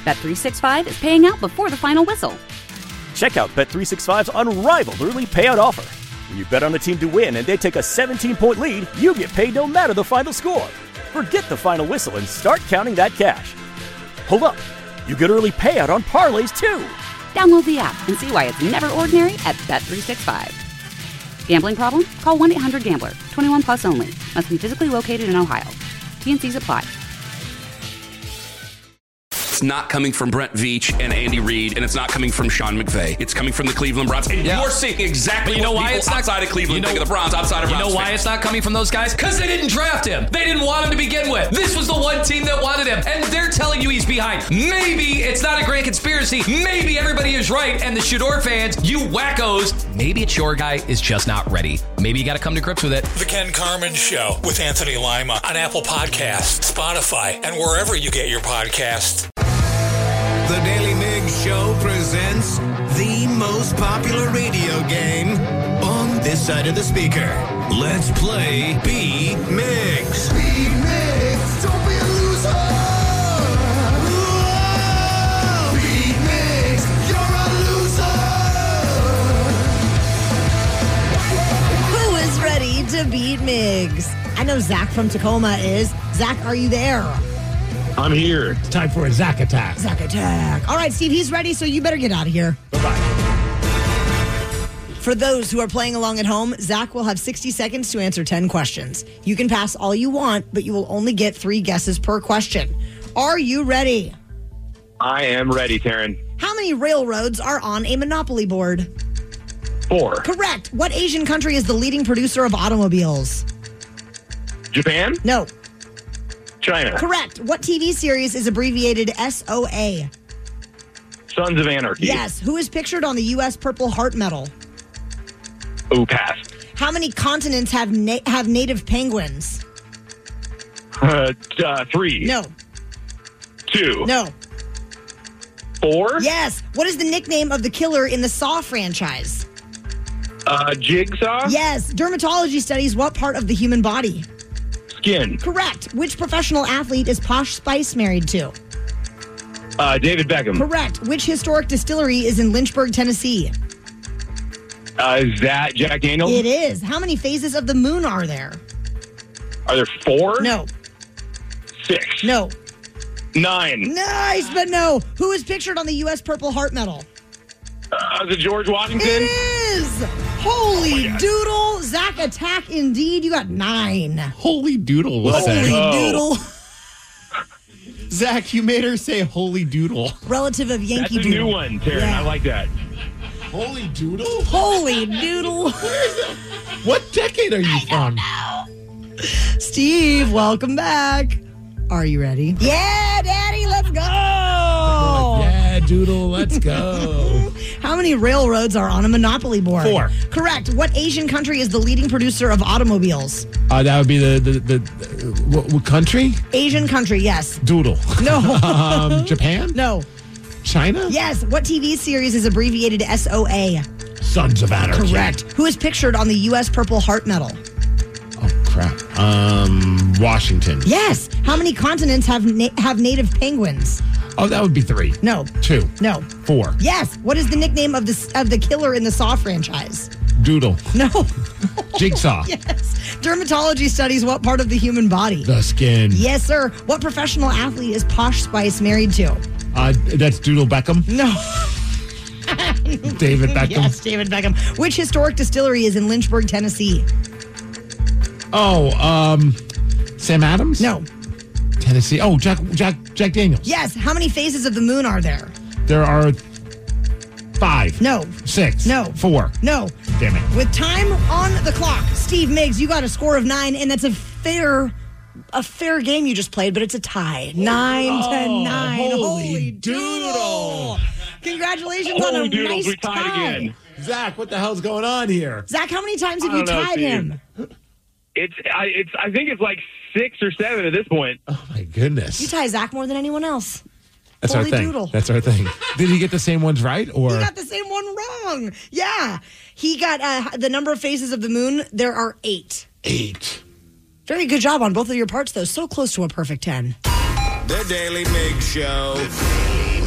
Bet365 is paying out before the final whistle. Check out Bet365's unrivaled early payout offer. When you bet on a team to win and they take a 17-point lead, you get paid no matter the final score. Forget the final whistle and start counting that cash. Hold up. You get early payout on parlays, too. Download the app and see why it's never ordinary at Bet365. Gambling problem? Call 1-800-GAMBLER. 21 plus only. Must be physically located in Ohio. T&Cs apply. It's not coming from Brent Veach and Andy Reid, and it's not coming from Sean McVay. It's coming from the Cleveland Browns. And you're seeing exactly what people outside of Cleveland think of the Browns, outside of Browns. You know why it's not coming from those guys? Because they didn't draft him. They didn't want him to begin with. This was the one team that wanted him, and they're telling you he's behind. Maybe it's not a grand conspiracy. Maybe everybody is right, and the Shador fans, you wackos, maybe it's your guy is just not ready. Maybe you got to come to grips with it. The Ken Carman Show with Anthony Lima on Apple Podcasts, Spotify, and wherever you get your podcasts. The Daily Migs Show presents the most popular radio game on this side of the speaker. Let's play Beat Migs. Beat Migs, don't be a loser. Whoa. Beat Migs, you're a loser. Who is ready to beat Migs? I know Zach from Tacoma is. Zach, are you there? I'm here. It's time for a Zach attack. Zach attack. All right, Steve, he's ready, so you better get out of here. Bye-bye. For those who are playing along at home, Zach will have 60 seconds to answer 10 questions. You can pass all you want, but you will only get 3 guesses per question. Are you ready? I am ready, Taryn. How many railroads are on a Monopoly board? 4. Correct. What Asian country is the leading producer of automobiles? Japan? No. China. Correct. What TV series is abbreviated SOA? Sons of Anarchy. Yes. Who is pictured on the U.S. Purple Heart Medal? Oh, pass. How many continents have native penguins? 3. No. 2. No. 4? Yes. What is the nickname of the killer in the Saw franchise? Jigsaw? Yes. Dermatology studies what part of the human body? Skin. Correct. Which professional athlete is Posh Spice married to? David Beckham. Correct. Which historic distillery is in Lynchburg, Tennessee? Is that Jack Daniels? It is. How many phases of the moon are there? Are there 4? No. 6. No. 9. Nice, but no. Who is pictured on the U.S. Purple Heart Medal? The George Washington? It is. Holy doodle. Zach attack indeed. You got 9. Holy doodle. What's Holy that? doodle. Zach, you made her say holy doodle. Relative of Yankee That's a Doodle. new one, Taryn. Yeah. I like that. Holy doodle? Holy doodle. What decade are you from? Steve, welcome back. Are you ready? Yeah, Daddy, let's go. Yeah, doodle, let's go. How many railroads are on a Monopoly board? 4. Correct. What Asian country is the leading producer of automobiles? That would be the what country? Asian country, yes. Doodle. No. Japan? No. China? Yes. What TV series is abbreviated SOA? Sons of Anarchy. Correct. Who is pictured on the U.S. Purple Heart Medal? Oh, crap. Washington. Yes. How many continents have native penguins? Oh, that would be 3. No. 2. No. 4. Yes. What is the nickname of the killer in the Saw franchise? Doodle. No. Jigsaw. Yes. Dermatology studies what part of the human body? The skin. Yes, sir. What professional athlete is Posh Spice married to? That's Doodle Beckham. No. David Beckham. Yes, David Beckham. Which historic distillery is in Lynchburg, Tennessee? Oh, Sam Adams? No. Tennessee. Oh, Jack Daniels. Yes. How many phases of the moon are there? There are 5. No. 6. No. 4. No. Damn it. With time on the clock, Steve Miggs, you got a score of 9, and that's a fair game you just played, but it's a tie. 9-9. Holy doodle. Congratulations Holy on a doodles, nice we tied tie. again. Zach, what the hell's going on here? Zach, how many times have I you don't know, tied Steve. him? I think it's like 6 or 7 at this point. Oh, my goodness. You tie Zach more than anyone else. That's Holy our thing. doodle. That's our thing. Did he get the same ones right? Or He got the same one wrong. Yeah. He got the number of phases of the moon. There are 8. 8. Very good job on both of your parts, though. So close to a perfect 10. The Daily Migs Show.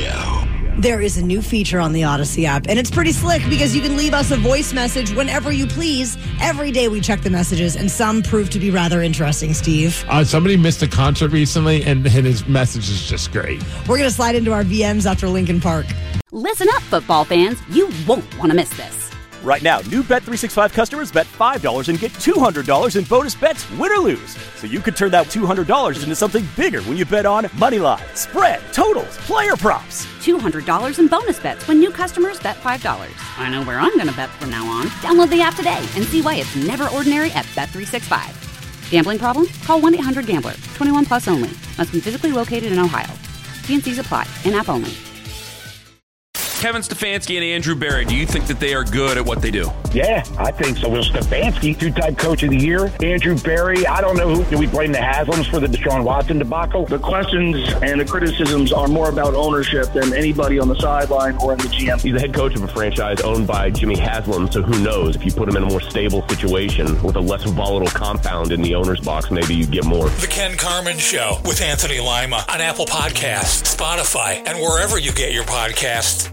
Show. There is a new feature on the Odyssey app, and it's pretty slick because you can leave us a voice message whenever you please. Every day we check the messages, and some prove to be rather interesting, Steve. Somebody missed a concert recently, and his message is just great. We're going to slide into our VMs after Linkin Park. Listen up, football fans. You won't want to miss this. Right now, new Bet365 customers bet $5 and get $200 in bonus bets, win or lose. So you could turn that $200 into something bigger when you bet on money line, spread, totals, player props. $200 in bonus bets when new customers bet $5. I know where I'm going to bet from now on. Download the app today and see why it's never ordinary at Bet365. Gambling problem? Call 1-800-GAMBLER. 21 plus only. Must be physically located in Ohio. T&Cs apply. In-app only. Kevin Stefanski and Andrew Berry, do you think that they are good at what they do? Yeah, I think so. Will Stefanski, two-time coach of the year. Andrew Berry, I don't know who. Do we blame the Haslams for the Deshaun Watson debacle? The questions and the criticisms are more about ownership than anybody on the sideline or in the GM. He's the head coach of a franchise owned by Jimmy Haslam, so who knows? If you put him in a more stable situation with a less volatile compound in the owner's box, maybe you get more. The Ken Carman Show with Anthony Lima on Apple Podcasts, Spotify, and wherever you get your podcasts.